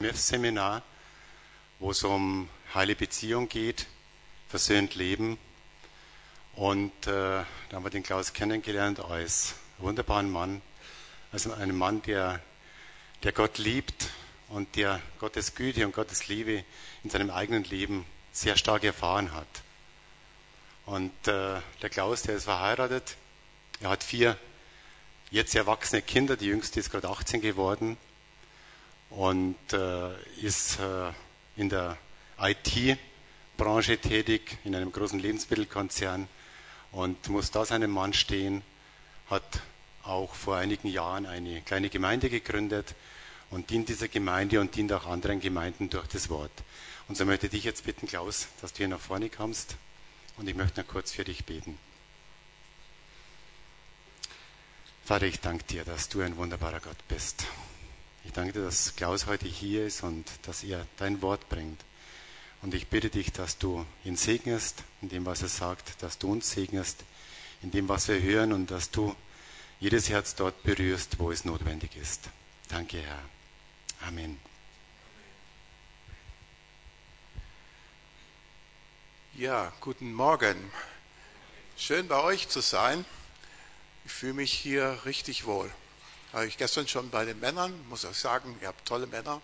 TeamF-Seminar, wo es um heile Beziehung geht, versöhnt leben. Und da haben wir den Klaus kennengelernt als wunderbaren Mann, als einen Mann, der Gott liebt und der Gottes Güte und Gottes Liebe in seinem eigenen Leben sehr stark erfahren hat. Und der Klaus, der ist verheiratet, er hat 4 jetzt erwachsene Kinder, die jüngste ist gerade 18 geworden und ist in der IT-Branche tätig, in einem großen Lebensmittelkonzern und muss da seinem Mann stehen, hat auch vor einigen Jahren eine kleine Gemeinde gegründet und dient dieser Gemeinde und dient auch anderen Gemeinden durch das Wort. Und so möchte ich dich jetzt bitten, Klaus, dass du hier nach vorne kommst und ich möchte noch kurz für dich beten. Vater, ich danke dir, dass du ein wunderbarer Gott bist. Ich danke dir, dass Klaus heute hier ist und dass er dein Wort bringt. Und ich bitte dich, dass du ihn segnest in dem, was er sagt, dass du uns segnest in dem, was wir hören und dass du jedes Herz dort berührst, wo es notwendig ist. Danke, Herr. Amen. Ja, guten Morgen. Schön bei euch zu sein. Ich fühle mich hier richtig wohl. Habe ich gestern schon bei den Männern, muss ich sagen, ihr habt tolle Männer.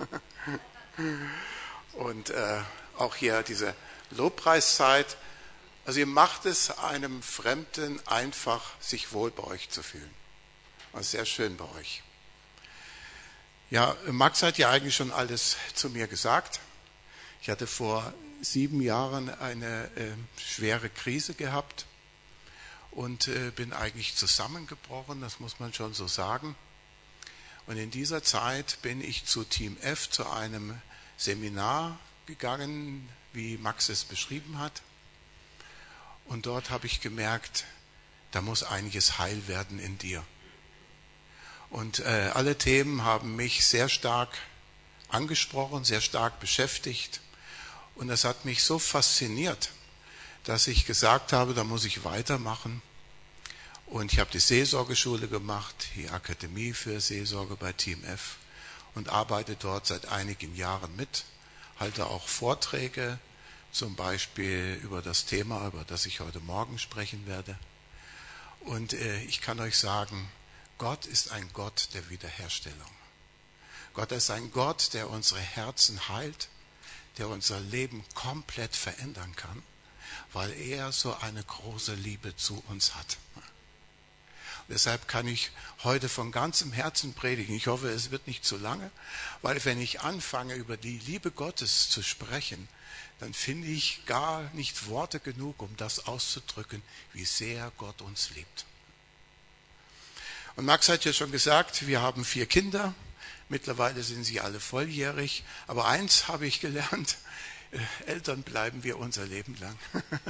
Und auch hier diese Lobpreiszeit. Also ihr macht es einem Fremden einfach, sich wohl bei euch zu fühlen. Also sehr schön bei euch. Ja, Max hat ja eigentlich schon alles zu mir gesagt. Ich hatte vor 7 Jahren eine schwere Krise gehabt. Und bin eigentlich zusammengebrochen, das muss man schon so sagen. Und in dieser Zeit bin ich zu TeamF, zu einem Seminar gegangen, wie Max es beschrieben hat. Und dort habe ich gemerkt, da muss einiges heil werden in dir. Und alle Themen haben mich sehr stark angesprochen, sehr stark beschäftigt. Und das hat mich so fasziniert, dass ich gesagt habe, da muss ich weitermachen. Und ich habe die Seelsorgeschule gemacht, die Akademie für Seelsorge bei TeamF und arbeite dort seit einigen Jahren mit, halte auch Vorträge, zum Beispiel über das Thema, über das ich heute Morgen sprechen werde. Und ich kann euch sagen, Gott ist ein Gott der Wiederherstellung. Gott ist ein Gott, der unsere Herzen heilt, der unser Leben komplett verändern kann, weil er so eine große Liebe zu uns hat. Deshalb kann ich heute von ganzem Herzen predigen. Ich hoffe, es wird nicht zu lange, weil wenn ich anfange, über die Liebe Gottes zu sprechen, dann finde ich gar nicht Worte genug, um das auszudrücken, wie sehr Gott uns liebt. Und Max hat ja schon gesagt, wir haben 4 Kinder. Mittlerweile sind sie alle volljährig. Aber eins habe ich gelernt: Eltern bleiben wir unser Leben lang.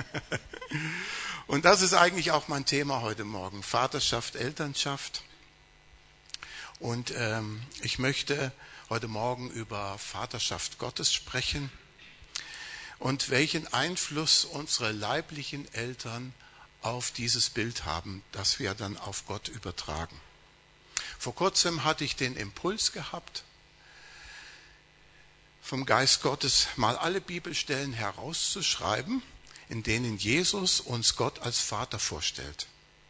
Und das ist eigentlich auch mein Thema heute Morgen: Vaterschaft, Elternschaft. Und ich möchte heute Morgen über Vaterschaft Gottes sprechen und welchen Einfluss unsere leiblichen Eltern auf dieses Bild haben, das wir dann auf Gott übertragen. Vor kurzem hatte ich den Impuls gehabt, vom Geist Gottes mal alle Bibelstellen herauszuschreiben, in denen Jesus uns Gott als Vater vorstellt.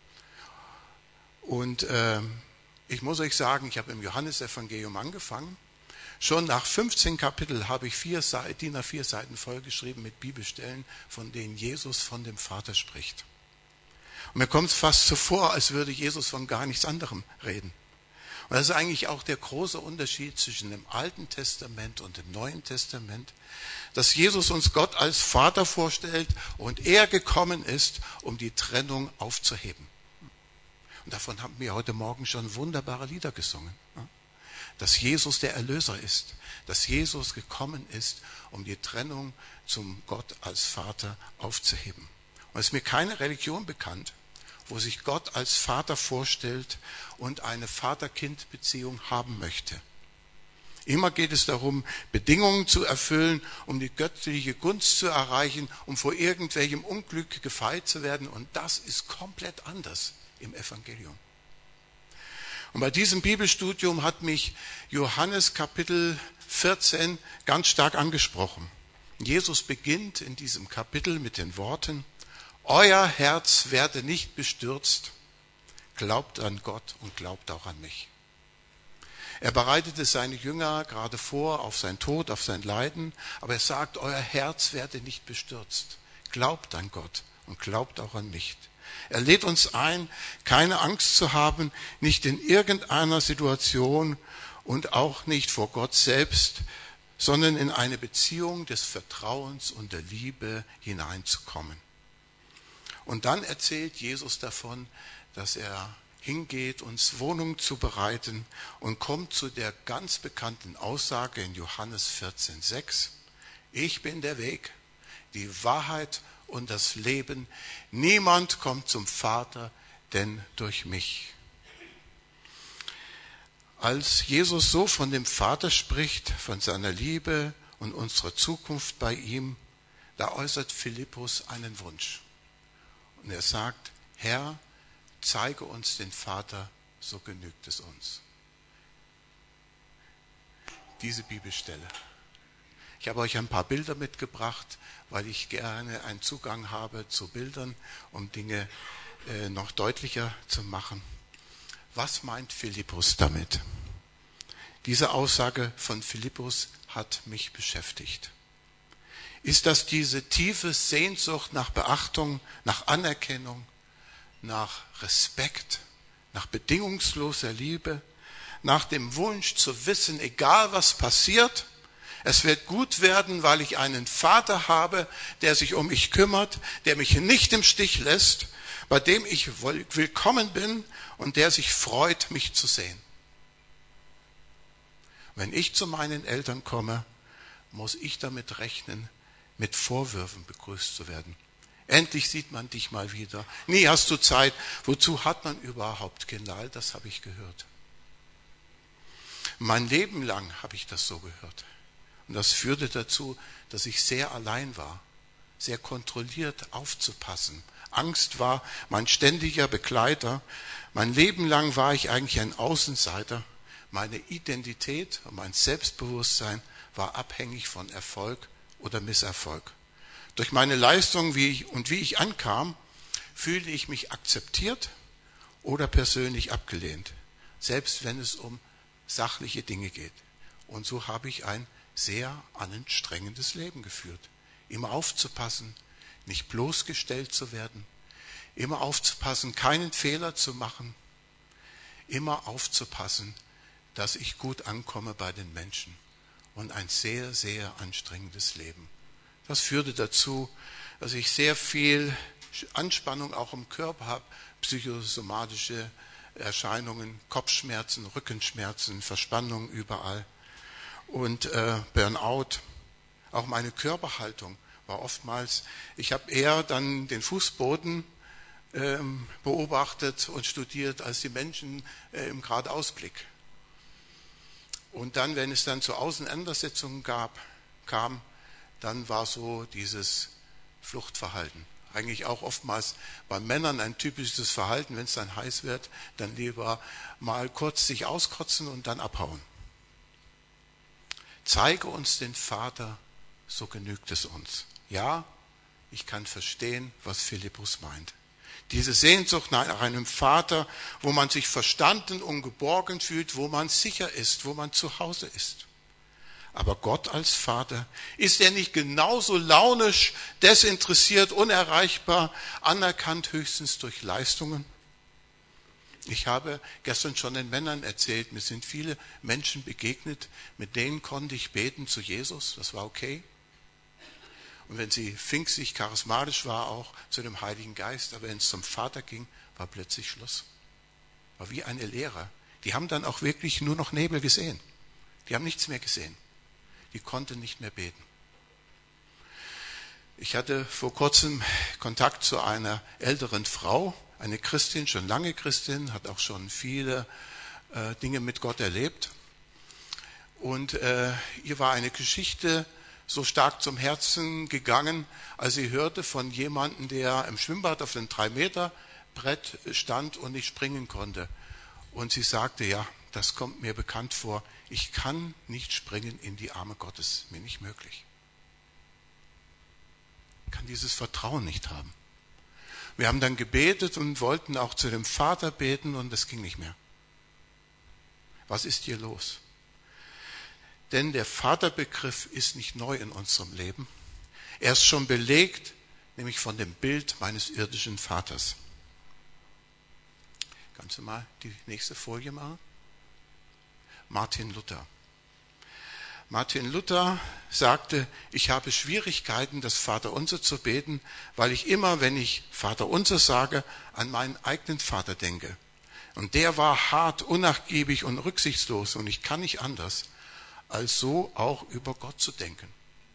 Und ich muss euch sagen, ich habe im Johannesevangelium angefangen. Schon nach 15 Kapitel habe ich DIN A4 Seiten vollgeschrieben mit Bibelstellen, von denen Jesus von dem Vater spricht. Und mir kommt es fast so vor, als würde Jesus von gar nichts anderem reden. Und das ist eigentlich auch der große Unterschied zwischen dem Alten Testament und dem Neuen Testament, dass Jesus uns Gott als Vater vorstellt und er gekommen ist, um die Trennung aufzuheben. Und davon haben wir heute Morgen schon wunderbare Lieder gesungen. Dass Jesus der Erlöser ist, dass Jesus gekommen ist, um die Trennung zum Gott als Vater aufzuheben. Und es ist mir keine Religion bekannt, wo sich Gott als Vater vorstellt und eine Vater-Kind-Beziehung haben möchte. Immer geht es darum, Bedingungen zu erfüllen, um die göttliche Gunst zu erreichen, um vor irgendwelchem Unglück gefeit zu werden. Und das ist komplett anders im Evangelium. Und bei diesem Bibelstudium hat mich Johannes Kapitel 14 ganz stark angesprochen. Jesus beginnt in diesem Kapitel mit den Worten: Euer Herz werde nicht bestürzt, glaubt an Gott und glaubt auch an mich. Er bereitete seine Jünger gerade vor auf sein Tod, auf sein Leiden, aber er sagt, euer Herz werde nicht bestürzt. Glaubt an Gott und glaubt auch an mich. Er lädt uns ein, keine Angst zu haben, nicht in irgendeiner Situation und auch nicht vor Gott selbst, sondern in eine Beziehung des Vertrauens und der Liebe hineinzukommen. Und dann erzählt Jesus davon, dass er hingeht, uns Wohnung zu bereiten und kommt zu der ganz bekannten Aussage in Johannes 14,6. Ich bin der Weg, die Wahrheit und das Leben. Niemand kommt zum Vater, denn durch mich. Als Jesus so von dem Vater spricht, von seiner Liebe und unserer Zukunft bei ihm, da äußert Philippus einen Wunsch. Und er sagt, Herr, zeige uns den Vater, so genügt es uns. Diese Bibelstelle. Ich habe euch ein paar Bilder mitgebracht, weil ich gerne einen Zugang habe zu Bildern, um Dinge noch deutlicher zu machen. Was meint Philippus damit? Diese Aussage von Philippus hat mich beschäftigt. Ist das diese tiefe Sehnsucht nach Beachtung, nach Anerkennung, nach Respekt, nach bedingungsloser Liebe, nach dem Wunsch zu wissen, egal was passiert, es wird gut werden, weil ich einen Vater habe, der sich um mich kümmert, der mich nicht im Stich lässt, bei dem ich willkommen bin und der sich freut, mich zu sehen. Wenn ich zu meinen Eltern komme, muss ich damit rechnen, mit Vorwürfen begrüßt zu werden. Endlich sieht man dich mal wieder. Nie hast du Zeit. Wozu hat man überhaupt Kinder? All das habe ich gehört. Mein Leben lang habe ich das so gehört. Und das führte dazu, dass ich sehr allein war, sehr kontrolliert aufzupassen. Angst war mein ständiger Begleiter. Mein Leben lang war ich eigentlich ein Außenseiter. Meine Identität und mein Selbstbewusstsein war abhängig von Erfolg oder Misserfolg. Durch meine Leistung wie ich ankam, fühlte ich mich akzeptiert oder persönlich abgelehnt, selbst wenn es um sachliche Dinge geht. Und so habe ich ein sehr anstrengendes Leben geführt. Immer aufzupassen, nicht bloßgestellt zu werden, immer aufzupassen, keinen Fehler zu machen, immer aufzupassen, dass ich gut ankomme bei den Menschen. Und ein sehr, sehr anstrengendes Leben. Das führte dazu, dass ich sehr viel Anspannung auch im Körper habe, psychosomatische Erscheinungen, Kopfschmerzen, Rückenschmerzen, Verspannung überall und Burnout. Auch meine Körperhaltung war oftmals, ich habe eher dann den Fußboden beobachtet und studiert als die Menschen im Geradeausblick. Und dann, wenn es dann zu Auseinandersetzungen kam, dann war so dieses Fluchtverhalten. Eigentlich auch oftmals bei Männern ein typisches Verhalten, wenn es dann heiß wird, dann lieber mal kurz sich auskotzen und dann abhauen. Zeige uns den Vater, so genügt es uns. Ja, ich kann verstehen, was Philippus meint. Diese Sehnsucht nach einem Vater, wo man sich verstanden und geborgen fühlt, wo man sicher ist, wo man zu Hause ist. Aber Gott als Vater, ist er nicht genauso launisch, desinteressiert, unerreichbar, anerkannt höchstens durch Leistungen? Ich habe gestern schon den Männern erzählt, mir sind viele Menschen begegnet, mit denen konnte ich beten zu Jesus, das war okay. Und wenn sie pfingstlich, charismatisch war, auch zu dem Heiligen Geist, aber wenn es zum Vater ging, war plötzlich Schluss. War wie eine Leere. Die haben dann auch wirklich nur noch Nebel gesehen. Die haben nichts mehr gesehen. Die konnten nicht mehr beten. Ich hatte vor kurzem Kontakt zu einer älteren Frau, eine Christin, schon lange Christin, hat auch schon viele Dinge mit Gott erlebt. Und ihr war eine Geschichte so stark zum Herzen gegangen, als sie hörte von jemandem, der im Schwimmbad auf dem 3-Meter-Brett stand und nicht springen konnte. Und sie sagte, ja, das kommt mir bekannt vor. Ich kann nicht springen in die Arme Gottes. Mir nicht möglich. Ich kann dieses Vertrauen nicht haben. Wir haben dann gebetet und wollten auch zu dem Vater beten und es ging nicht mehr. Was ist hier los? Denn der Vaterbegriff ist nicht neu in unserem Leben. Er ist schon belegt, nämlich von dem Bild meines irdischen Vaters. Kannst du mal die nächste Folie machen? Martin Luther. Martin Luther sagte, ich habe Schwierigkeiten, das Vaterunser zu beten, weil ich immer, wenn ich Vaterunser sage, an meinen eigenen Vater denke. Und der war hart, unnachgiebig und rücksichtslos und ich kann nicht anders, als so auch über Gott zu denken.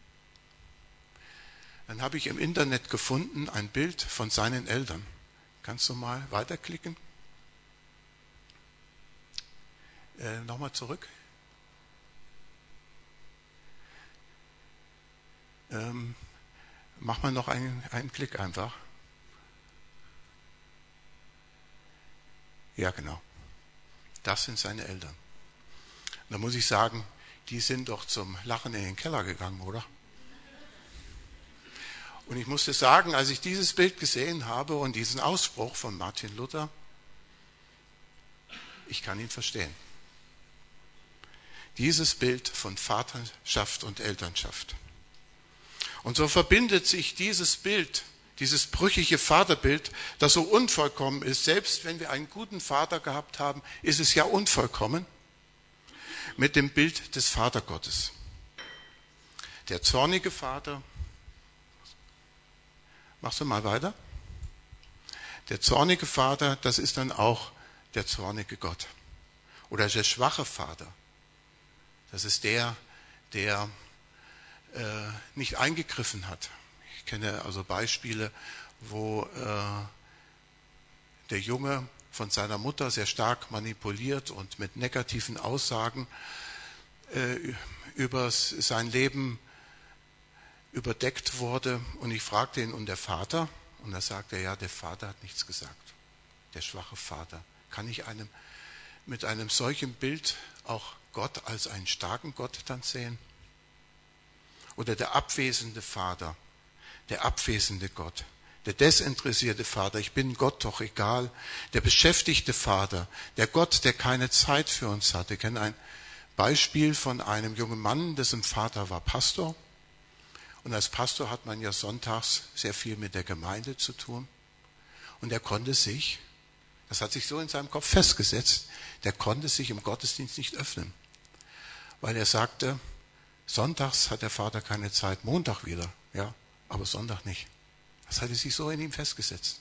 Dann habe ich im Internet gefunden ein Bild von seinen Eltern. Kannst du mal weiterklicken? Nochmal zurück. Mach mal noch einen Klick einfach. Ja, genau. Das sind seine Eltern. Da muss ich sagen, die sind doch zum Lachen in den Keller gegangen, oder? Und ich musste sagen, als ich dieses Bild gesehen habe und diesen Ausspruch von Martin Luther, ich kann ihn verstehen. Dieses Bild von Vaterschaft und Elternschaft. Und so verbindet sich dieses Bild, dieses brüchige Vaterbild, das so unvollkommen ist, selbst wenn wir einen guten Vater gehabt haben, ist es ja unvollkommen, mit dem Bild des Vatergottes. Der zornige Vater, machst du mal weiter? Der zornige Vater, das ist dann auch der zornige Gott. Oder der schwache Vater, das ist der nicht eingegriffen hat. Ich kenne also Beispiele, wo der Junge von seiner Mutter sehr stark manipuliert und mit negativen Aussagen über sein Leben überdeckt wurde. Und ich fragte ihn, und der Vater? Und da sagte er, ja, der Vater hat nichts gesagt. Der schwache Vater. Kann ich mit einem solchen Bild auch Gott als einen starken Gott dann sehen? Oder der abwesende Vater, der abwesende Gott, der desinteressierte Vater, ich bin Gott doch egal, der beschäftigte Vater, der Gott, der keine Zeit für uns hatte. Ich kenne ein Beispiel von einem jungen Mann, dessen Vater war Pastor. Und als Pastor hat man ja sonntags sehr viel mit der Gemeinde zu tun. Und er konnte sich, das hat sich so in seinem Kopf festgesetzt, der konnte sich im Gottesdienst nicht öffnen. Weil er sagte, sonntags hat der Vater keine Zeit, Montag wieder, ja, aber Sonntag nicht. Das hatte sich so in ihm festgesetzt.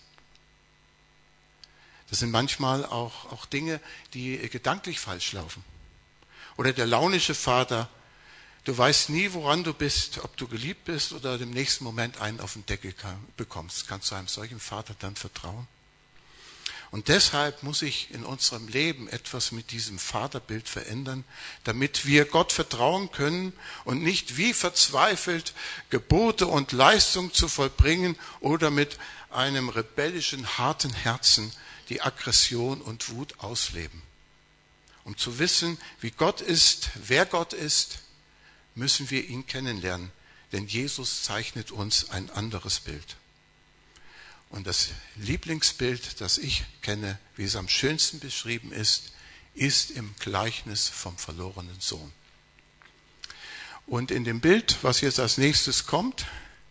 Das sind manchmal auch Dinge, die gedanklich falsch laufen. Oder der launische Vater, du weißt nie, woran du bist, ob du geliebt bist oder im nächsten Moment einen auf den Deckel bekommst. Kannst du einem solchen Vater dann vertrauen? Und deshalb muss sich in unserem Leben etwas mit diesem Vaterbild verändern, damit wir Gott vertrauen können und nicht wie verzweifelt Gebote und Leistung zu vollbringen oder mit einem rebellischen, harten Herzen die Aggression und Wut ausleben. Um zu wissen, wie Gott ist, wer Gott ist, müssen wir ihn kennenlernen, denn Jesus zeichnet uns ein anderes Bild. Und das Lieblingsbild, das ich kenne, wie es am schönsten beschrieben ist im Gleichnis vom verlorenen Sohn. Und in dem Bild, was jetzt als nächstes kommt,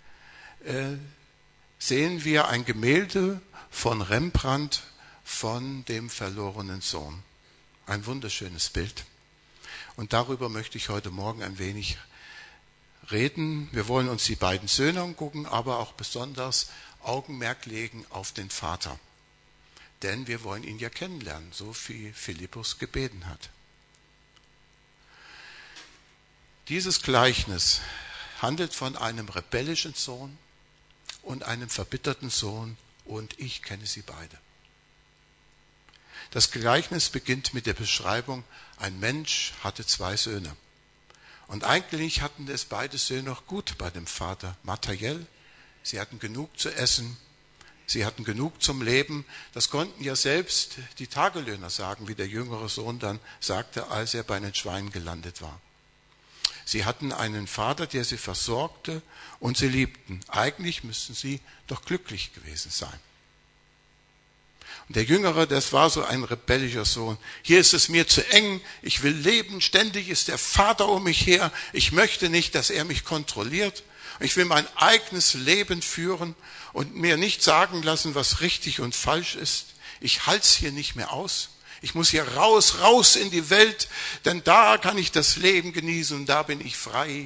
sehen wir ein Gemälde von Rembrandt von dem verlorenen Sohn. Ein wunderschönes Bild. Und darüber möchte ich heute Morgen ein wenig reden. Wir wollen uns die beiden Söhne angucken, aber auch besonders Augenmerk legen auf den Vater. Denn wir wollen ihn ja kennenlernen, so wie Philippus gebeten hat. Dieses Gleichnis handelt von einem rebellischen Sohn und einem verbitterten Sohn und ich kenne sie beide. Das Gleichnis beginnt mit der Beschreibung, ein Mensch hatte 2 Söhne. Und eigentlich hatten es beide Söhne noch gut bei dem Vater, materiell. Sie hatten genug zu essen, Sie hatten genug zum Leben. Das konnten ja selbst die Tagelöhner sagen, wie der jüngere Sohn dann sagte, als er bei den Schweinen gelandet war. Sie hatten einen Vater, der sie versorgte und sie liebten. Eigentlich müssten sie doch glücklich gewesen sein. Und der Jüngere, das war so ein rebellischer Sohn. Hier ist es mir zu eng, ich will leben, ständig ist der Vater um mich her. Ich möchte nicht, dass er mich kontrolliert. Ich will mein eigenes Leben führen und mir nicht sagen lassen, was richtig und falsch ist. Ich halte es hier nicht mehr aus. Ich muss hier raus in die Welt, denn da kann ich das Leben genießen und da bin ich frei.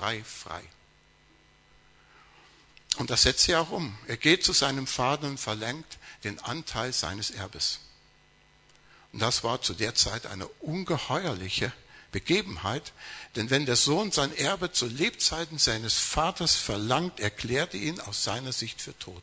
Und das setzt er auch um. Er geht zu seinem Vater und verlangt den Anteil seines Erbes. Und das war zu der Zeit eine ungeheuerliche Begebenheit, denn wenn der Sohn sein Erbe zu Lebzeiten seines Vaters verlangt, erklärt er ihn aus seiner Sicht für tot.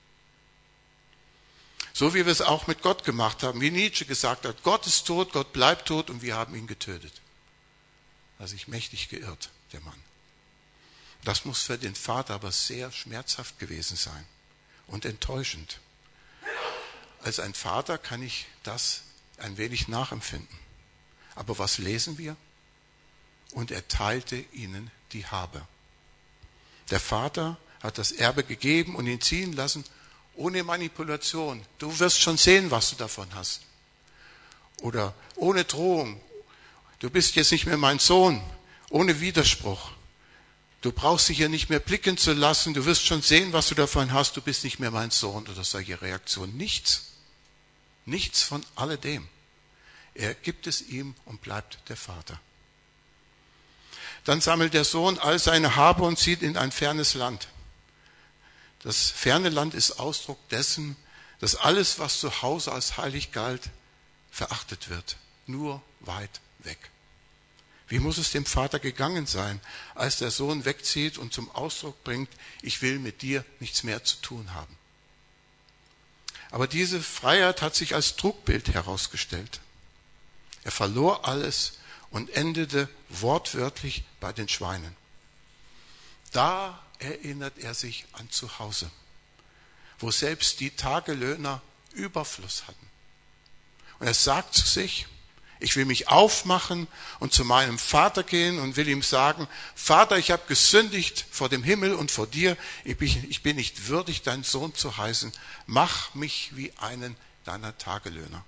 So wie wir es auch mit Gott gemacht haben, wie Nietzsche gesagt hat, Gott ist tot, Gott bleibt tot und wir haben ihn getötet. Da hat sich mächtig geirrt, der Mann. Das muss für den Vater aber sehr schmerzhaft gewesen sein und enttäuschend. Als ein Vater kann ich das ein wenig nachempfinden. Aber was lesen wir? Und er teilte ihnen die Habe. Der Vater hat das Erbe gegeben und ihn ziehen lassen, ohne Manipulation. Du wirst schon sehen, was du davon hast. Oder ohne Drohung. Du bist jetzt nicht mehr mein Sohn, ohne Widerspruch. Du brauchst dich hier nicht mehr blicken zu lassen. Du wirst schon sehen, was du davon hast. Du bist nicht mehr mein Sohn oder solche Reaktionen. Nichts. Nichts von alledem. Er gibt es ihm und bleibt der Vater. Dann sammelt der Sohn all seine Habe und zieht in ein fernes Land. Das ferne Land ist Ausdruck dessen, dass alles, was zu Hause als heilig galt, verachtet wird. Nur weit weg. Wie muss es dem Vater gegangen sein, als der Sohn wegzieht und zum Ausdruck bringt, ich will mit dir nichts mehr zu tun haben. Aber diese Freiheit hat sich als Trugbild herausgestellt. Er verlor alles und endete wortwörtlich bei den Schweinen. Da erinnert er sich an zu Hause, wo selbst die Tagelöhner Überfluss hatten. Und er sagt zu sich, ich will mich aufmachen und zu meinem Vater gehen und will ihm sagen, Vater, ich habe gesündigt vor dem Himmel und vor dir. Ich bin nicht würdig, dein Sohn zu heißen. Mach mich wie einen deiner Tagelöhner.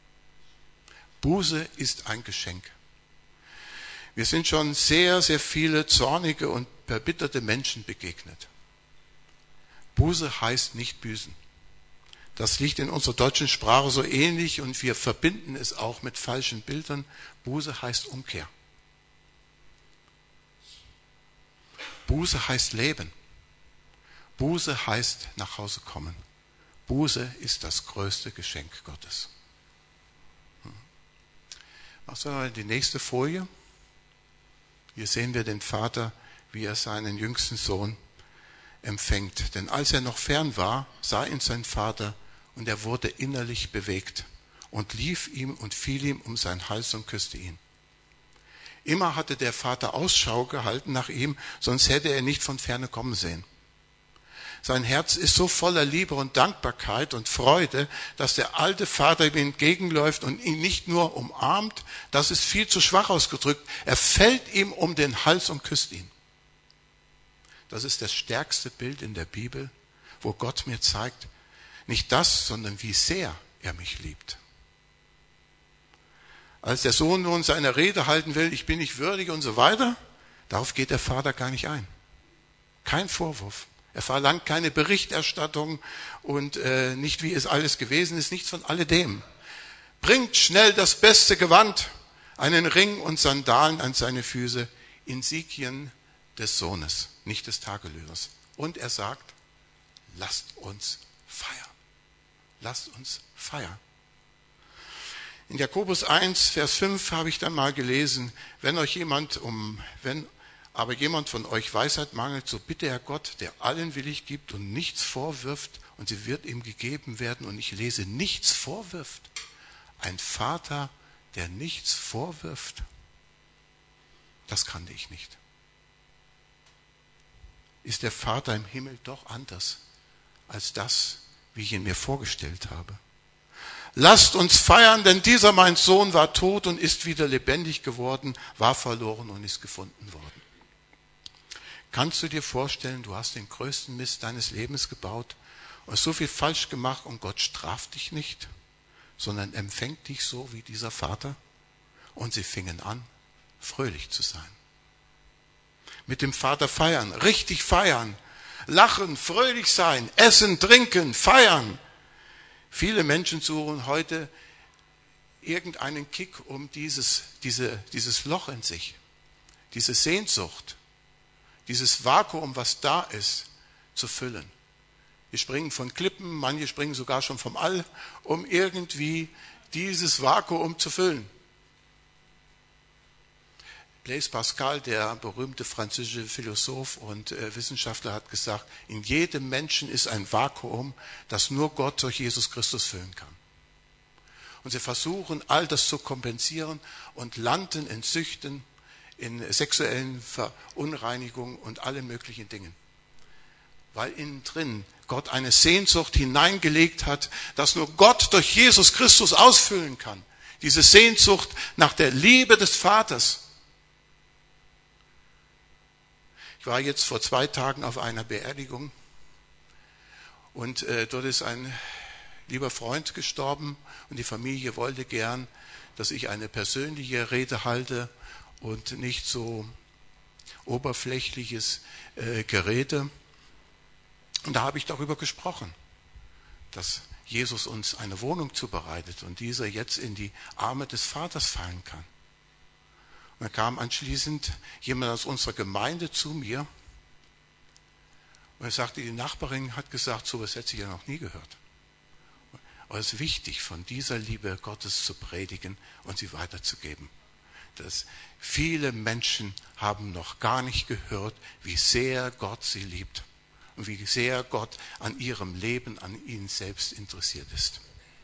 Buße ist ein Geschenk. Wir sind schon sehr, sehr viele zornige und verbitterte Menschen begegnet. Buße heißt nicht büßen. Das liegt in unserer deutschen Sprache so ähnlich und wir verbinden es auch mit falschen Bildern. Buße heißt Umkehr. Buße heißt Leben. Buße heißt nach Hause kommen. Buße ist das größte Geschenk Gottes. Machst du mal die nächste Folie? Hier sehen wir den Vater, wie er seinen jüngsten Sohn empfängt. Denn als er noch fern war, sah ihn sein Vater und er wurde innerlich bewegt und lief ihm und fiel ihm um seinen Hals und küsste ihn. Immer hatte der Vater Ausschau gehalten nach ihm, sonst hätte er nicht von ferne kommen sehen. Sein Herz ist so voller Liebe und Dankbarkeit und Freude, dass der alte Vater ihm entgegenläuft und ihn nicht nur umarmt, das ist viel zu schwach ausgedrückt, er fällt ihm um den Hals und küsst ihn. Das ist das stärkste Bild in der Bibel, wo Gott mir zeigt, nicht das, sondern wie sehr er mich liebt. Als der Sohn nun seine Rede halten will, ich bin nicht würdig und so weiter, darauf geht der Vater gar nicht ein. Kein Vorwurf. Er verlangt keine Berichterstattung und nicht, wie es alles gewesen ist, nichts von alledem. Bringt schnell das beste Gewand, einen Ring und Sandalen an seine Füße, Insignien des Sohnes, nicht des Tagelöhners. Und er sagt, lasst uns feiern. Lasst uns feiern. In Jakobus 1, Vers 5 habe ich dann mal gelesen, wenn aber jemand von euch Weisheit mangelt, so bitte er Gott, der allen willig gibt und nichts vorwirft, und sie wird ihm gegeben werden. Und ich lese, nichts vorwirft. Ein Vater, der nichts vorwirft, das kannte ich nicht. Ist der Vater im Himmel doch anders als das, wie ich ihn mir vorgestellt habe. Lasst uns feiern, denn dieser mein Sohn war tot und ist wieder lebendig geworden, war verloren und ist gefunden worden. Kannst du dir vorstellen, du hast den größten Mist deines Lebens gebaut und hast so viel falsch gemacht und Gott straft dich nicht, sondern empfängt dich so wie dieser Vater? Und sie fingen an, fröhlich zu sein. Mit dem Vater feiern, richtig feiern, lachen, fröhlich sein, essen, trinken, feiern. Viele Menschen suchen heute irgendeinen Kick, um dieses Loch in sich, diese Sehnsucht, dieses Vakuum, was da ist, zu füllen. Die springen von Klippen, manche springen sogar schon vom All, um irgendwie dieses Vakuum zu füllen. Blaise Pascal, der berühmte französische Philosoph und Wissenschaftler, hat gesagt, in jedem Menschen ist ein Vakuum, das nur Gott durch Jesus Christus füllen kann. Und sie versuchen, all das zu kompensieren und landen in Süchten, in sexuellen Verunreinigungen und allen möglichen Dingen. Weil innen drin Gott eine Sehnsucht hineingelegt hat, dass nur Gott durch Jesus Christus ausfüllen kann. Diese Sehnsucht nach der Liebe des Vaters. Ich war jetzt vor 2 Tagen auf einer Beerdigung und dort ist ein lieber Freund gestorben und die Familie wollte gern, dass ich eine persönliche Rede halte und nicht so oberflächliches Gerede. Und da habe ich darüber gesprochen, dass Jesus uns eine Wohnung zubereitet und dieser jetzt in die Arme des Vaters fallen kann. Und dann kam anschließend jemand aus unserer Gemeinde zu mir und er sagte, die Nachbarin hat gesagt, so etwas hätte sie ja noch nie gehört. Aber es ist wichtig, von dieser Liebe Gottes zu predigen und sie weiterzugeben. Dass viele Menschen haben noch gar nicht gehört, wie sehr Gott sie liebt und wie sehr Gott an ihrem Leben, an ihnen selbst interessiert ist.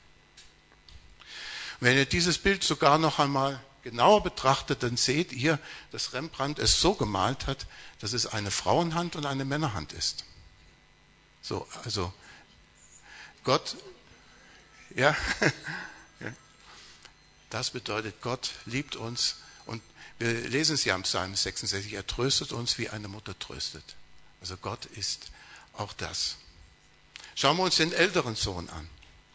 Und wenn ihr dieses Bild sogar noch einmal genauer betrachtet, dann seht ihr, dass Rembrandt es so gemalt hat, dass es eine Frauenhand und eine Männerhand ist. So, also Gott, ja, das bedeutet, Gott liebt uns und wir lesen es ja im Psalm 66, er tröstet uns, wie eine Mutter tröstet. Also Gott ist auch das. Schauen wir uns den älteren Sohn an.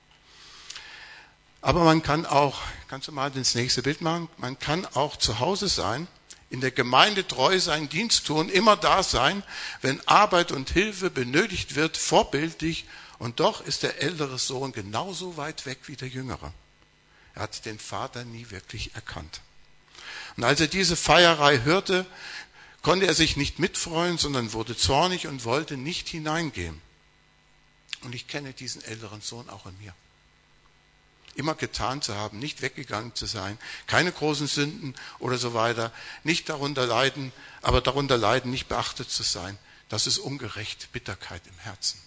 Aber man kann auch, kannst du mal das nächste Bild machen, man kann auch zu Hause sein, in der Gemeinde treu sein, Dienst tun, immer da sein, wenn Arbeit und Hilfe benötigt wird, vorbildlich, und doch ist der ältere Sohn genauso weit weg wie der jüngere. Er hat den Vater nie wirklich erkannt. Und als er diese Feierei hörte, konnte er sich nicht mitfreuen, sondern wurde zornig und wollte nicht hineingehen. Und ich kenne diesen älteren Sohn auch in mir. Immer getan zu haben, nicht weggegangen zu sein, keine großen Sünden oder so weiter, nicht darunter leiden, aber darunter leiden, nicht beachtet zu sein. Das ist ungerecht, Bitterkeit im Herzen.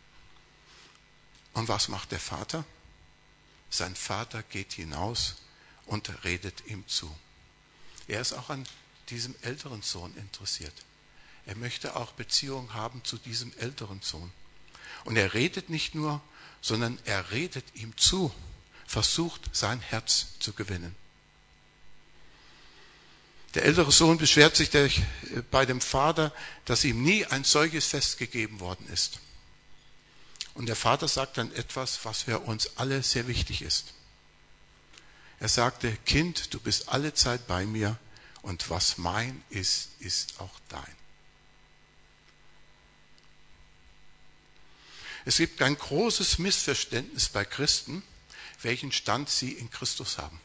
Und was macht der Vater? Sein Vater geht hinaus und redet ihm zu. Er ist auch an diesem älteren Sohn interessiert. Er möchte auch Beziehung haben zu diesem älteren Sohn. Und er redet nicht nur, sondern er redet ihm zu, versucht sein Herz zu gewinnen. Der ältere Sohn beschwert sich bei dem Vater, dass ihm nie ein solches Fest gegeben worden ist. Und der Vater sagt dann etwas, was für uns alle sehr wichtig ist. Er sagte, Kind, du bist alle Zeit bei mir und was mein ist, ist auch dein. Es gibt ein großes Missverständnis bei Christen, welchen Stand sie in Christus haben.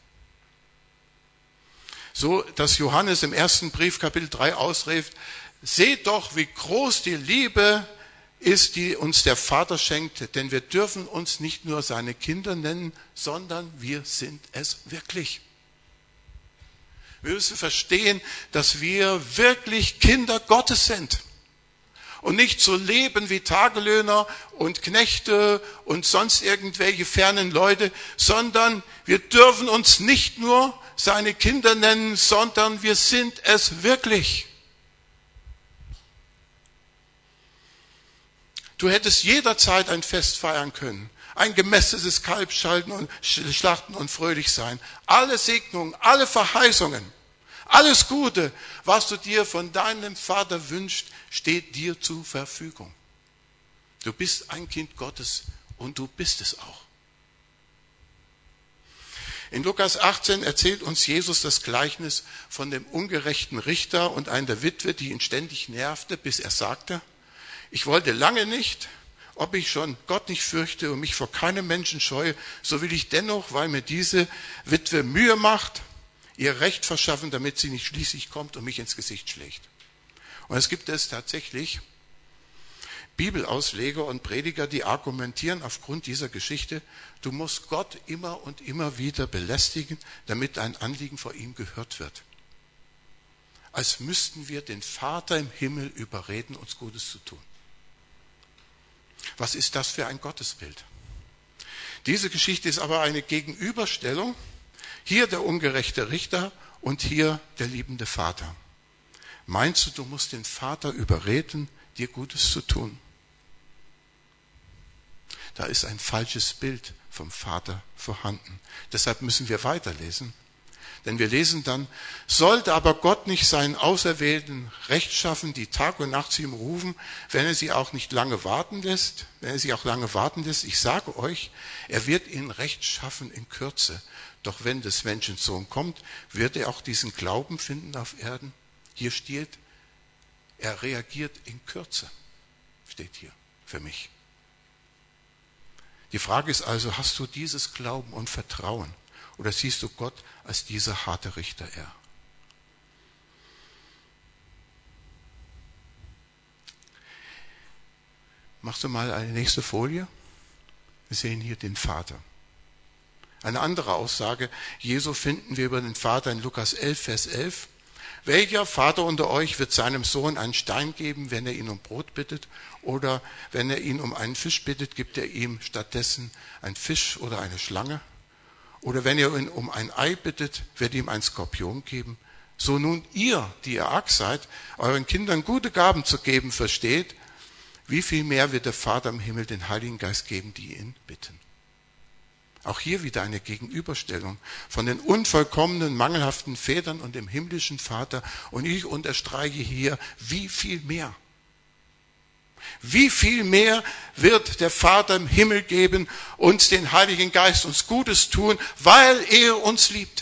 So, dass Johannes im 1. Brief, Kapitel 3 ausrief, seht doch, wie groß die Liebe ist, die uns der Vater schenkt, denn wir dürfen uns nicht nur seine Kinder nennen, sondern wir sind es wirklich. Wir müssen verstehen, dass wir wirklich Kinder Gottes sind. Und nicht so leben wie Tagelöhner und Knechte und sonst irgendwelche fernen Leute, sondern wir dürfen uns nicht nur seine Kinder nennen, sondern wir sind es wirklich. Du hättest jederzeit ein Fest feiern können. Ein gemästetes Kalb schlachten und fröhlich sein. Alle Segnungen, alle Verheißungen, alles Gute, was du dir von deinem Vater wünschst, steht dir zur Verfügung. Du bist ein Kind Gottes und du bist es auch. In Lukas 18 erzählt uns Jesus das Gleichnis von dem ungerechten Richter und einer Witwe, die ihn ständig nervte, bis er sagte, ich wollte lange nicht, ob ich schon Gott nicht fürchte und mich vor keinem Menschen scheue, so will ich dennoch, weil mir diese Witwe Mühe macht, ihr Recht verschaffen, damit sie nicht schließlich kommt und mich ins Gesicht schlägt. Und es gibt tatsächlich Bibelausleger und Prediger, die argumentieren aufgrund dieser Geschichte, du musst Gott immer und immer wieder belästigen, damit dein Anliegen vor ihm gehört wird. Als müssten wir den Vater im Himmel überreden, uns Gutes zu tun. Was ist das für ein Gottesbild? Diese Geschichte ist aber eine Gegenüberstellung. Hier der ungerechte Richter und hier der liebende Vater. Meinst du musst den Vater überreden, dir Gutes zu tun? Da ist ein falsches Bild vom Vater vorhanden. Deshalb müssen wir weiterlesen. Denn wir lesen dann, sollte aber Gott nicht seinen Auserwählten Recht schaffen, die Tag und Nacht zu ihm rufen, wenn er sie auch lange warten lässt, ich sage euch, er wird ihnen Recht schaffen in Kürze. Doch wenn des Menschen Sohn kommt, wird er auch diesen Glauben finden auf Erden? Hier steht, er reagiert in Kürze, steht hier für mich. Die Frage ist also, hast du dieses Glauben und Vertrauen? Oder siehst du Gott als dieser harte Richter er? Machst du mal eine nächste Folie? Wir sehen hier den Vater. Eine andere Aussage Jesu finden wir über den Vater in Lukas 11, Vers 11. Welcher Vater unter euch wird seinem Sohn einen Stein geben, wenn er ihn um Brot bittet? Oder wenn er ihn um einen Fisch bittet, gibt er ihm stattdessen einen Fisch oder eine Schlange? Oder wenn ihr ihn um ein Ei bittet, wird ihm ein Skorpion geben? So nun ihr, die ihr arg seid, euren Kindern gute Gaben zu geben versteht, wie viel mehr wird der Vater im Himmel den Heiligen Geist geben, die ihn bitten? Auch hier wieder eine Gegenüberstellung von den unvollkommenen, mangelhaften Vätern und dem himmlischen Vater. Und ich unterstreiche hier, wie viel mehr? Wie viel mehr wird der Vater im Himmel geben, uns den Heiligen Geist, uns Gutes tun, weil er uns liebt?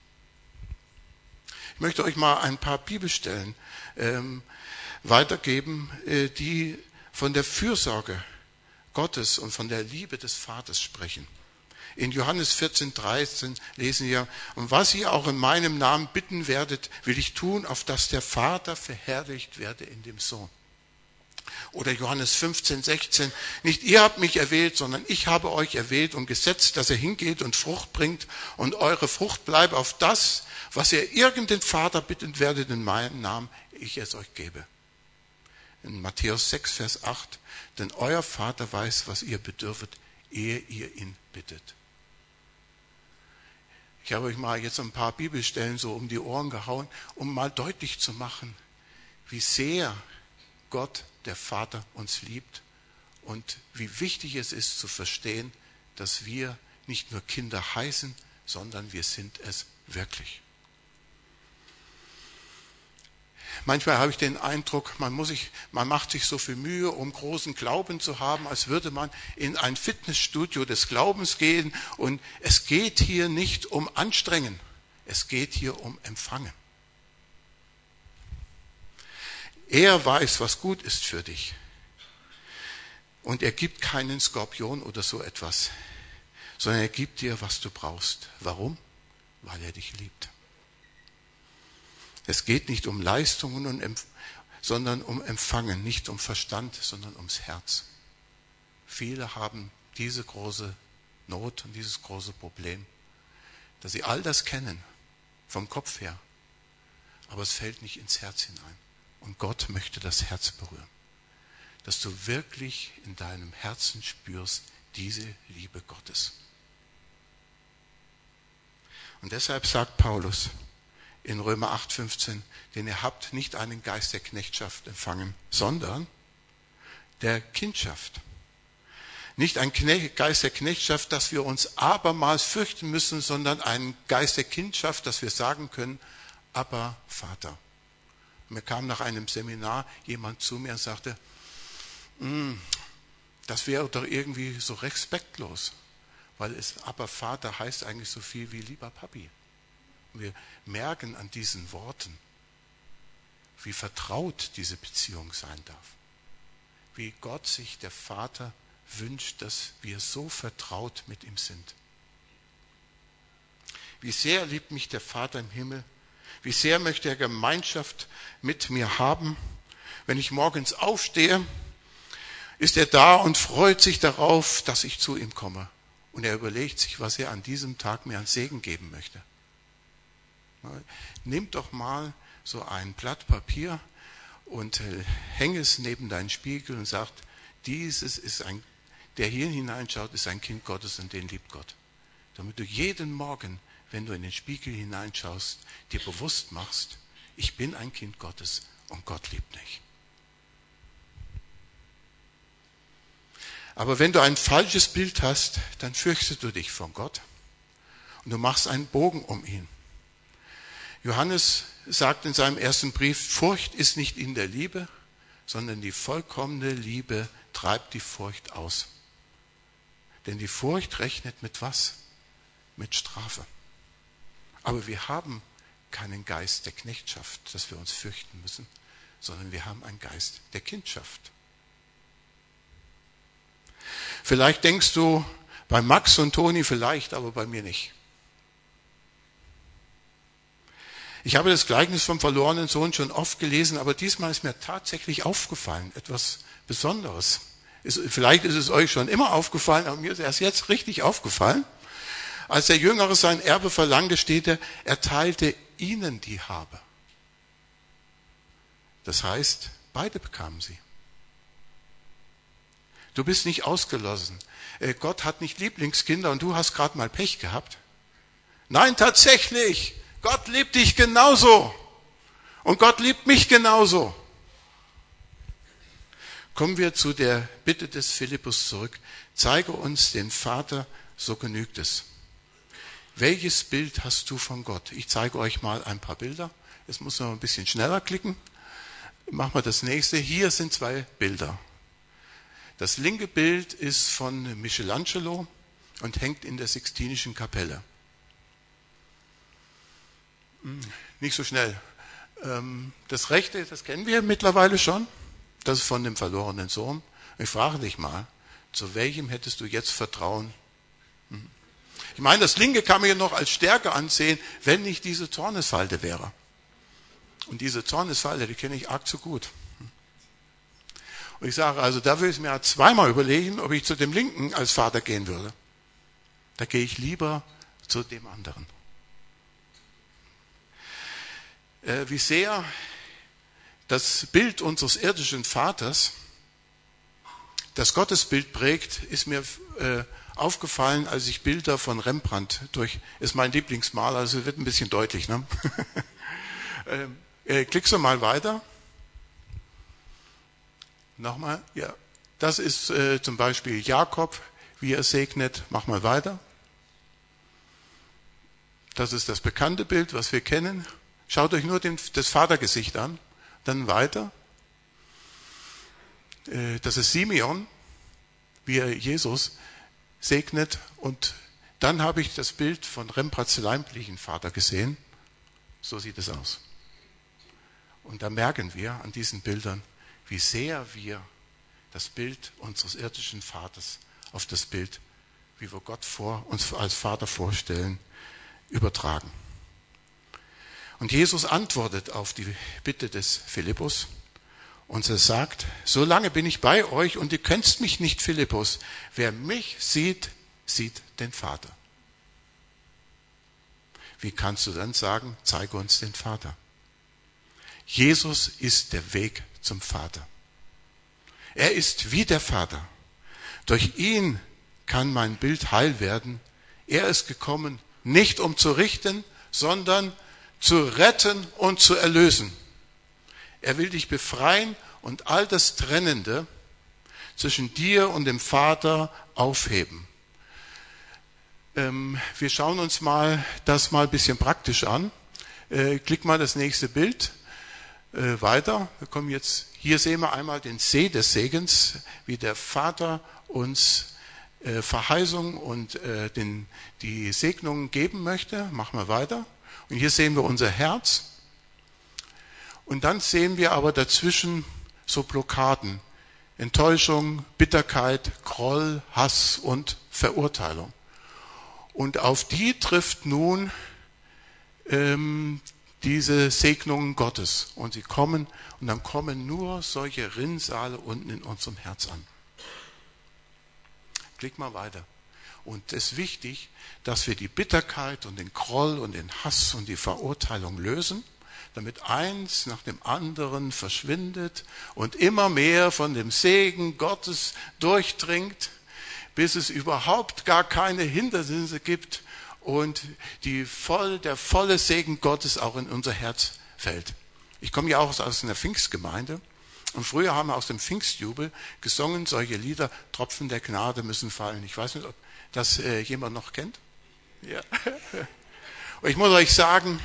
Ich möchte euch mal ein paar Bibelstellen weitergeben, die von der Fürsorge Gottes und von der Liebe des Vaters sprechen. In Johannes 14,13 lesen wir, und was ihr auch in meinem Namen bitten werdet, will ich tun, auf dass der Vater verherrlicht werde in dem Sohn. Oder Johannes 15,16, nicht ihr habt mich erwählt, sondern ich habe euch erwählt und gesetzt, dass ihr hingeht und Frucht bringt und eure Frucht bleibt auf das, was ihr irgendeinen Vater bitten werdet in meinem Namen, ich es euch gebe. In Matthäus 6, Vers 8, denn euer Vater weiß, was ihr bedürfet, ehe ihr ihn bittet. Ich habe euch mal jetzt ein paar Bibelstellen so um die Ohren gehauen, um mal deutlich zu machen, wie sehr Gott, der Vater, uns liebt und wie wichtig es ist zu verstehen, dass wir nicht nur Kinder heißen, sondern wir sind es wirklich. Manchmal habe ich den Eindruck, man macht sich so viel Mühe, um großen Glauben zu haben, als würde man in ein Fitnessstudio des Glaubens gehen. Und es geht hier nicht um Anstrengen, es geht hier um Empfangen. Er weiß, was gut ist für dich. Und er gibt keinen Skorpion oder so etwas, sondern er gibt dir, was du brauchst. Warum? Weil er dich liebt. Es geht nicht um Leistungen, sondern um Empfangen, nicht um Verstand, sondern ums Herz. Viele haben diese große Not und dieses große Problem, dass sie all das kennen, vom Kopf her, aber es fällt nicht ins Herz hinein. Und Gott möchte das Herz berühren, dass du wirklich in deinem Herzen spürst diese Liebe Gottes. Und deshalb sagt Paulus in Römer 8,15, denn ihr habt nicht einen Geist der Knechtschaft empfangen, sondern der Kindschaft. Nicht ein Geist der Knechtschaft, dass wir uns abermals fürchten müssen, sondern ein Geist der Kindschaft, dass wir sagen können, Abba, Vater. Mir kam nach einem Seminar jemand zu mir und sagte, das wäre doch irgendwie so respektlos, weil es Abba, Vater heißt eigentlich so viel wie lieber Papi. Und wir merken an diesen Worten, wie vertraut diese Beziehung sein darf. Wie Gott sich, der Vater, wünscht, dass wir so vertraut mit ihm sind. Wie sehr liebt mich der Vater im Himmel, wie sehr möchte er Gemeinschaft mit mir haben. Wenn ich morgens aufstehe, ist er da und freut sich darauf, dass ich zu ihm komme. Und er überlegt sich, was er an diesem Tag mir an Segen geben möchte. Nimm doch mal so ein Blatt Papier und häng es neben deinen Spiegel und sag, der hier hineinschaut, ist ein Kind Gottes und den liebt Gott. Damit du jeden Morgen, wenn du in den Spiegel hineinschaust, dir bewusst machst, ich bin ein Kind Gottes und Gott liebt mich. Aber wenn du ein falsches Bild hast, dann fürchtest du dich vor Gott und du machst einen Bogen um ihn. Johannes sagt in seinem ersten Brief, Furcht ist nicht in der Liebe, sondern die vollkommene Liebe treibt die Furcht aus. Denn die Furcht rechnet mit was? Mit Strafe. Aber wir haben keinen Geist der Knechtschaft, dass wir uns fürchten müssen, sondern wir haben einen Geist der Kindschaft. Vielleicht denkst du bei Max und Toni vielleicht, aber bei mir nicht. Ich habe das Gleichnis vom verlorenen Sohn schon oft gelesen, aber diesmal ist mir tatsächlich aufgefallen, etwas Besonderes. Vielleicht ist es euch schon immer aufgefallen, aber mir ist erst jetzt richtig aufgefallen. Als der Jüngere sein Erbe verlangte, steht er teilte ihnen die Habe. Das heißt, beide bekamen sie. Du bist nicht ausgelassen. Gott hat nicht Lieblingskinder und du hast gerade mal Pech gehabt. Nein, tatsächlich. Gott liebt dich genauso. Und Gott liebt mich genauso. Kommen wir zu der Bitte des Philippus zurück. Zeige uns den Vater, so genügt es. Welches Bild hast du von Gott? Ich zeige euch mal ein paar Bilder. Jetzt muss man ein bisschen schneller klicken. Machen wir das nächste. Hier sind 2 Bilder. Das linke Bild ist von Michelangelo und hängt in der Sixtinischen Kapelle. Nicht so schnell. Das rechte, das kennen wir mittlerweile schon. Das ist von dem verlorenen Sohn. Ich frage dich mal, zu welchem hättest du jetzt Vertrauen? Ich meine, das linke kann man ja noch als Stärke ansehen, wenn nicht diese Zornesfalte wäre. Und diese Zornesfalte, die kenne ich arg zu gut. Und ich sage, also da würde ich mir 2-mal überlegen, ob ich zu dem linken als Vater gehen würde. Da gehe ich lieber zu dem anderen. Wie sehr das Bild unseres irdischen Vaters das Gottesbild prägt, ist mir aufgefallen, als ich Bilder von Rembrandt ist mein Lieblingsmaler, also wird ein bisschen deutlich. Ne? Klickst du mal weiter? Nochmal, ja. Das ist zum Beispiel Jakob, wie er segnet. Mach mal weiter. Das ist das bekannte Bild, was wir kennen. Schaut euch nur das Vatergesicht an. Dann weiter. Das ist Simeon, wie er Jesus segnet. Und dann habe ich das Bild von Rembrandts leiblichen Vater gesehen. So sieht es aus. Und da merken wir an diesen Bildern, wie sehr wir das Bild unseres irdischen Vaters auf das Bild, wie wir Gott uns als Vater vorstellen, übertragen. Und Jesus antwortet auf die Bitte des Philippus und er sagt, so lange bin ich bei euch und ihr kennst mich nicht, Philippus. Wer mich sieht, sieht den Vater. Wie kannst du dann sagen, zeige uns den Vater? Jesus ist der Weg zum Vater. Er ist wie der Vater. Durch ihn kann mein Bild heil werden. Er ist gekommen, nicht um zu richten, sondern zu retten und zu erlösen. Er will dich befreien und all das Trennende, zwischen dir und dem Vater aufheben. Wir schauen uns das mal ein bisschen praktisch an. Klick mal das nächste Bild weiter. Wir kommen jetzt, hier sehen wir einmal den See des Segens, wie der Vater uns Verheißung und die Segnungen geben möchte. Machen wir weiter. Und hier sehen wir unser Herz. Und dann sehen wir aber dazwischen so Blockaden. Enttäuschung, Bitterkeit, Groll, Hass und Verurteilung. Und auf die trifft nun diese Segnungen Gottes. Und sie kommen, und dann kommen nur solche Rinnsale unten in unserem Herz an. Klick mal weiter. Und es ist wichtig, dass wir die Bitterkeit und den Groll und den Hass und die Verurteilung lösen, damit eins nach dem anderen verschwindet und immer mehr von dem Segen Gottes durchdringt, bis es überhaupt gar keine Hindernisse gibt und der volle Segen Gottes auch in unser Herz fällt. Ich komme ja auch aus einer Pfingstgemeinde und früher haben wir aus dem Pfingstjubel gesungen, solche Lieder, Tropfen der Gnade müssen fallen. Ich weiß nicht, ob das jemand noch kennt. Ja. Und ich muss euch sagen,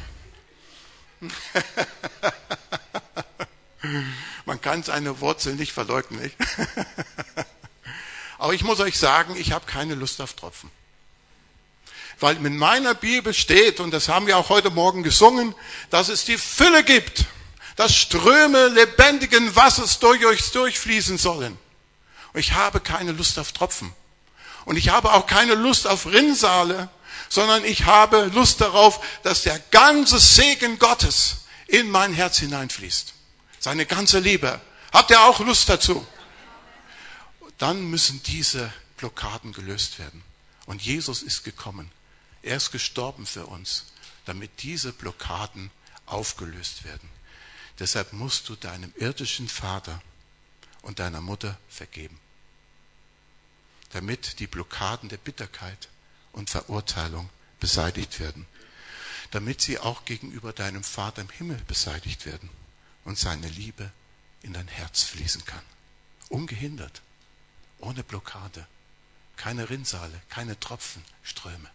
man kann seine Wurzeln nicht verleugnen, nicht? Aber ich muss euch sagen, ich habe keine Lust auf Tropfen. Weil in meiner Bibel steht, und das haben wir auch heute Morgen gesungen, dass es die Fülle gibt, dass Ströme lebendigen Wassers durch euch durchfließen sollen. Und ich habe keine Lust auf Tropfen. Und ich habe auch keine Lust auf Rinnsale, sondern ich habe Lust darauf, dass der ganze Segen Gottes in mein Herz hineinfließt. Seine ganze Liebe. Habt ihr auch Lust dazu? Dann müssen diese Blockaden gelöst werden. Und Jesus ist gekommen. Er ist gestorben für uns, damit diese Blockaden aufgelöst werden. Deshalb musst du deinem irdischen Vater und deiner Mutter vergeben. Damit die Blockaden der Bitterkeit und Verurteilung beseitigt werden. Damit sie auch gegenüber deinem Vater im Himmel beseitigt werden und seine Liebe in dein Herz fließen kann. Ungehindert, ohne Blockade, keine Rinnsale, keine Tropfenströme.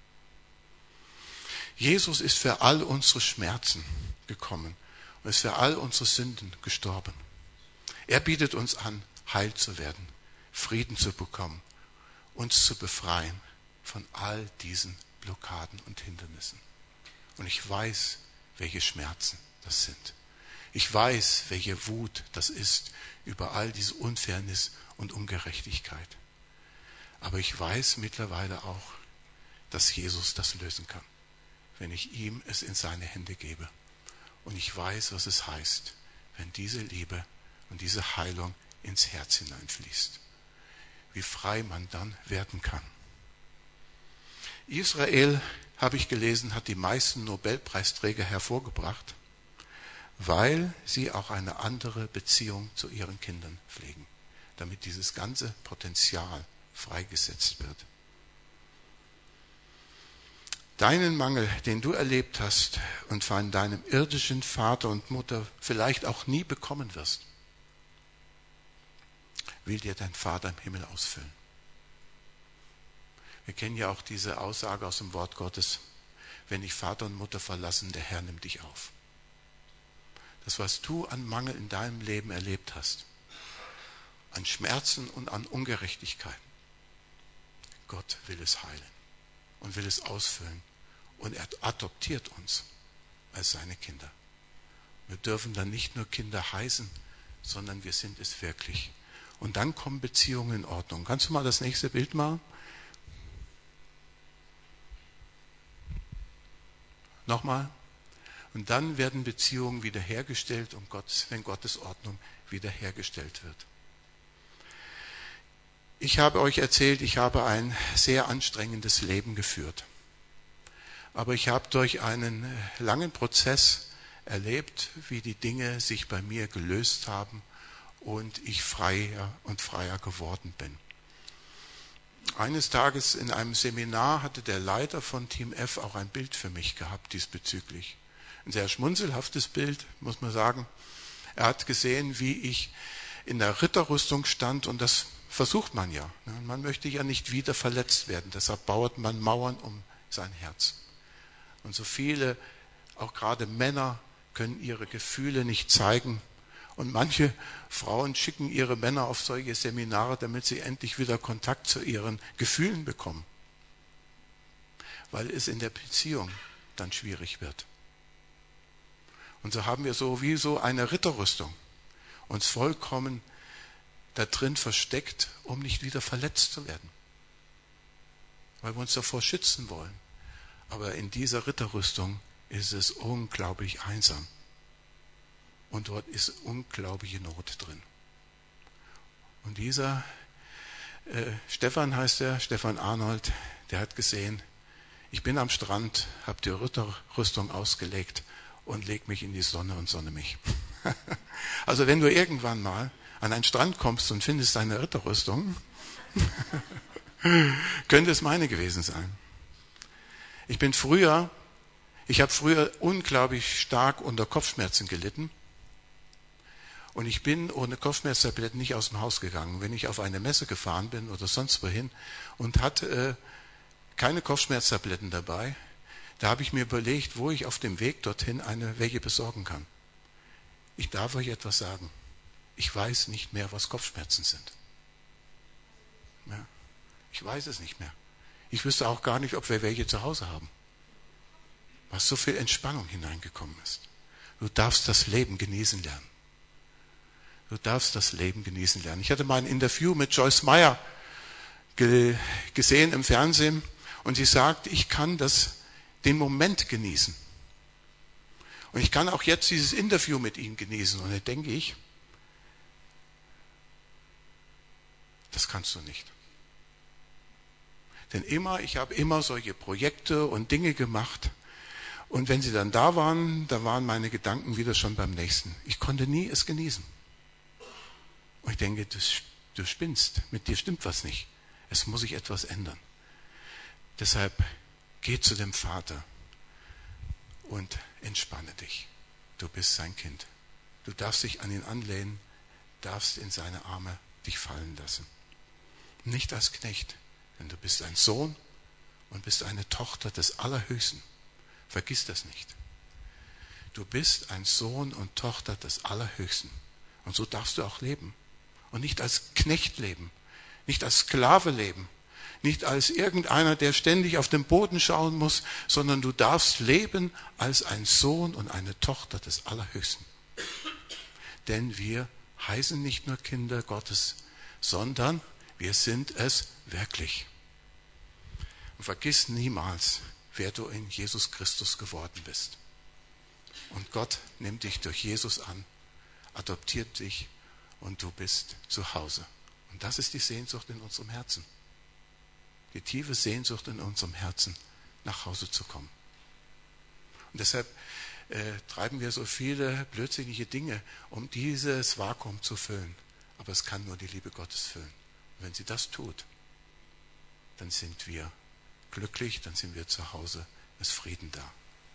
Jesus ist für all unsere Schmerzen gekommen und ist für all unsere Sünden gestorben. Er bietet uns an, heil zu werden, Frieden zu bekommen, uns zu befreien von all diesen Blockaden und Hindernissen. Und ich weiß, welche Schmerzen das sind. Ich weiß, welche Wut das ist über all diese Unfairness und Ungerechtigkeit. Aber ich weiß mittlerweile auch, dass Jesus das lösen kann, wenn ich ihm es in seine Hände gebe. Und ich weiß, was es heißt, wenn diese Liebe und diese Heilung ins Herz hineinfließt. Wie frei man dann werden kann. Israel, habe ich gelesen, hat die meisten Nobelpreisträger hervorgebracht, weil sie auch eine andere Beziehung zu ihren Kindern pflegen, damit dieses ganze Potenzial freigesetzt wird. Deinen Mangel, den du erlebt hast und von deinem irdischen Vater und Mutter vielleicht auch nie bekommen wirst, will dir dein Vater im Himmel ausfüllen. Wir kennen ja auch diese Aussage aus dem Wort Gottes, wenn dich Vater und Mutter verlassen, der Herr nimmt dich auf. Das, was du an Mangel in deinem Leben erlebt hast, an Schmerzen und an Ungerechtigkeiten, Gott will es heilen und will es ausfüllen. Und er adoptiert uns als seine Kinder. Wir dürfen dann nicht nur Kinder heißen, sondern wir sind es wirklich. Und dann kommen Beziehungen in Ordnung. Kannst du mal das nächste Bild machen? Nochmal. Und dann werden Beziehungen wiederhergestellt, wenn Gottes Ordnung wiederhergestellt wird. Ich habe euch erzählt, ich habe ein sehr anstrengendes Leben geführt. Aber ich habe durch einen langen Prozess erlebt, wie die Dinge sich bei mir gelöst haben und ich freier und freier geworden bin. Eines Tages in einem Seminar hatte der Leiter von Team F auch ein Bild für mich gehabt diesbezüglich. Ein sehr schmunzelhaftes Bild, muss man sagen. Er hat gesehen, wie ich in der Ritterrüstung stand und das versucht man ja. Man möchte ja nicht wieder verletzt werden. Deshalb baut man Mauern um sein Herz. Und so viele, auch gerade Männer, können ihre Gefühle nicht zeigen. Und manche Frauen schicken ihre Männer auf solche Seminare, damit sie endlich wieder Kontakt zu ihren Gefühlen bekommen. Weil es in der Beziehung dann schwierig wird. Und so haben wir so wie so eine Ritterrüstung uns vollkommen da drin versteckt, um nicht wieder verletzt zu werden. Weil wir uns davor schützen wollen. Aber in dieser Ritterrüstung ist es unglaublich einsam. Und dort ist unglaubliche Not drin. Und dieser Stefan heißt er, Stefan Arnold, der hat gesehen, ich bin am Strand, habe die Ritterrüstung ausgelegt und leg mich in die Sonne und sonne mich. Also wenn du irgendwann mal an einen Strand kommst und findest deine Ritterrüstung, könnte es meine gewesen sein. Ich habe früher unglaublich stark unter Kopfschmerzen gelitten. Und ich bin ohne Kopfschmerztabletten nicht aus dem Haus gegangen. Wenn ich auf eine Messe gefahren bin oder sonst wohin und hatte keine Kopfschmerztabletten dabei, da habe ich mir überlegt, wo ich auf dem Weg dorthin welche besorgen kann. Ich darf euch etwas sagen. Ich weiß nicht mehr, was Kopfschmerzen sind. Ja, ich weiß es nicht mehr. Ich wüsste auch gar nicht, ob wir welche zu Hause haben. Was so viel Entspannung hineingekommen ist. Du darfst das Leben genießen lernen. Du darfst das Leben genießen lernen. Ich hatte mal ein Interview mit Joyce Meyer gesehen im Fernsehen und sie sagt, ich kann den Moment genießen. Und ich kann auch jetzt dieses Interview mit Ihnen genießen. Und da denke ich, das kannst du nicht. Denn ich habe immer solche Projekte und Dinge gemacht. Und wenn sie dann da waren meine Gedanken wieder schon beim nächsten. Ich konnte nie es genießen. Und ich denke, du spinnst, mit dir stimmt was nicht. Es muss sich etwas ändern. Deshalb geh zu dem Vater und entspanne dich. Du bist sein Kind. Du darfst dich an ihn anlehnen, darfst in seine Arme dich fallen lassen. Nicht als Knecht, denn du bist ein Sohn und bist eine Tochter des Allerhöchsten. Vergiss das nicht. Du bist ein Sohn und Tochter des Allerhöchsten. Und so darfst du auch leben. Und nicht als Knecht leben, nicht als Sklave leben, nicht als irgendeiner, der ständig auf den Boden schauen muss, sondern du darfst leben als ein Sohn und eine Tochter des Allerhöchsten. Denn wir heißen nicht nur Kinder Gottes, sondern wir sind es wirklich. Und vergiss niemals, wer du in Jesus Christus geworden bist. Und Gott nimmt dich durch Jesus an, adoptiert dich und du bist zu Hause. Und das ist die Sehnsucht in unserem Herzen. Die tiefe Sehnsucht in unserem Herzen, nach Hause zu kommen. Und deshalb treiben wir so viele blödsinnige Dinge, um dieses Vakuum zu füllen. Aber es kann nur die Liebe Gottes füllen. Und wenn sie das tut, dann sind wir glücklich, dann sind wir zu Hause, ist Frieden da.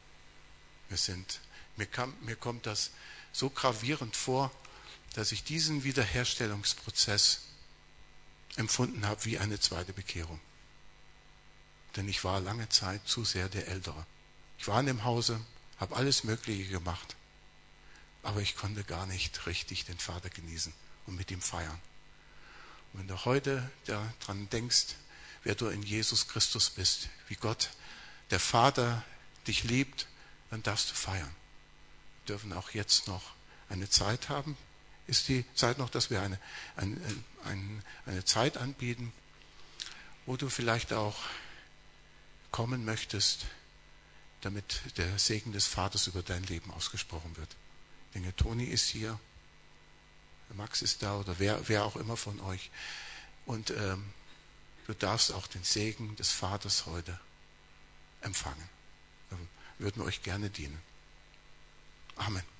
Mir kommt das so gravierend vor, dass ich diesen Wiederherstellungsprozess empfunden habe wie eine zweite Bekehrung. Denn ich war lange Zeit zu sehr der Ältere. Ich war in dem Hause, habe alles Mögliche gemacht, aber ich konnte gar nicht richtig den Vater genießen und mit ihm feiern. Und wenn du heute daran denkst, wer du in Jesus Christus bist, wie Gott, der Vater, dich liebt, dann darfst du feiern. Wir dürfen auch jetzt noch eine Zeit haben. Ist die Zeit noch, dass wir eine Zeit anbieten, wo du vielleicht auch kommen möchtest, damit der Segen des Vaters über dein Leben ausgesprochen wird. Ich denke, Toni ist hier, Max ist da oder wer auch immer von euch. Und du darfst auch den Segen des Vaters heute empfangen. Wir würden euch gerne dienen. Amen.